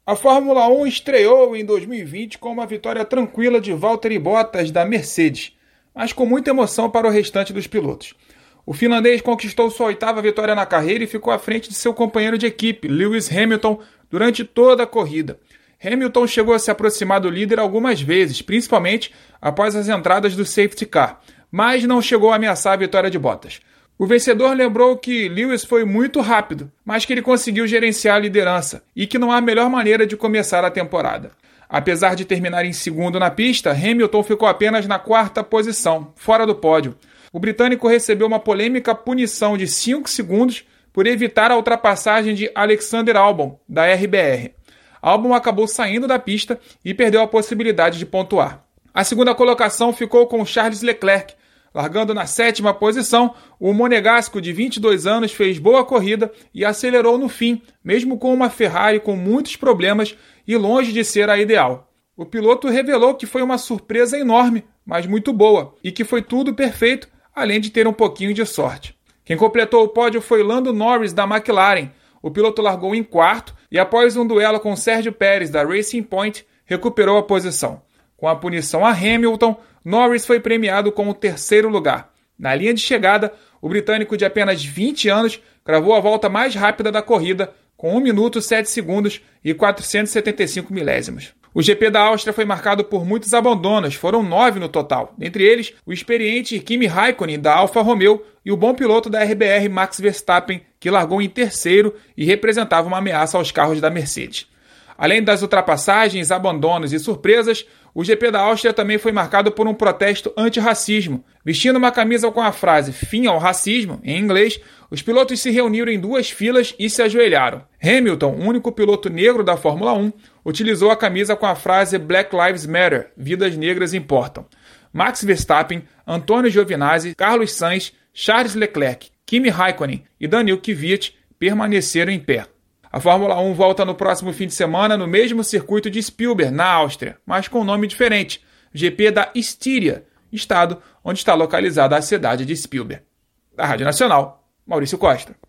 A Fórmula 1 estreou em 2020 com uma vitória tranquila de Valtteri Bottas da Mercedes, mas com muita emoção para o restante dos pilotos. O finlandês conquistou sua 8ª vitória na carreira e ficou à frente de seu companheiro de equipe, Lewis Hamilton, durante toda a corrida. Hamilton chegou a se aproximar do líder algumas vezes, principalmente após as entradas do safety car, mas não chegou a ameaçar a vitória de Bottas. O vencedor lembrou que Lewis foi muito rápido, mas que ele conseguiu gerenciar a liderança e que não há melhor maneira de começar a temporada. Apesar de terminar em segundo na pista, Hamilton ficou apenas na 4ª posição, fora do pódio. O britânico recebeu uma polêmica punição de 5 segundos por evitar a ultrapassagem de Alexander Albon, da RBR. Albon acabou saindo da pista e perdeu a possibilidade de pontuar. A segunda colocação ficou com Charles Leclerc. Largando na 7ª posição, o monegasco de 22 anos fez boa corrida e acelerou no fim, mesmo com uma Ferrari com muitos problemas e longe de ser a ideal. O piloto revelou que foi uma surpresa enorme, mas muito boa, e que foi tudo perfeito, além de ter um pouquinho de sorte. Quem completou o pódio foi Lando Norris, da McLaren. O piloto largou em 4º e, após um duelo com Sérgio Pérez, da Racing Point, recuperou a posição. Com a punição a Hamilton, Norris foi premiado com o 3º lugar. Na linha de chegada, o britânico de apenas 20 anos cravou a volta mais rápida da corrida, com 1 minuto 7 segundos e 475 milésimos. O GP da Áustria foi marcado por muitos abandonos, foram 9 no total. Dentre eles, o experiente Kimi Raikkonen, da Alfa Romeo, e o bom piloto da RBR, Max Verstappen, que largou em 3º e representava uma ameaça aos carros da Mercedes. Além das ultrapassagens, abandonos e surpresas, o GP da Áustria também foi marcado por um protesto antirracismo. Vestindo uma camisa com a frase "Fim ao racismo", em inglês, os pilotos se reuniram em 2 filas e se ajoelharam. Hamilton, o único piloto negro da Fórmula 1, utilizou a camisa com a frase "Black Lives Matter", vidas negras importam. Max Verstappen, Antonio Giovinazzi, Carlos Sainz, Charles Leclerc, Kimi Raikkonen e Daniil Kvyat permaneceram em pé. A Fórmula 1 volta no próximo fim de semana no mesmo circuito de Spielberg, na Áustria, mas com um nome diferente, GP da Estíria, estado onde está localizada a cidade de Spielberg. Da Rádio Nacional, Maurício Costa.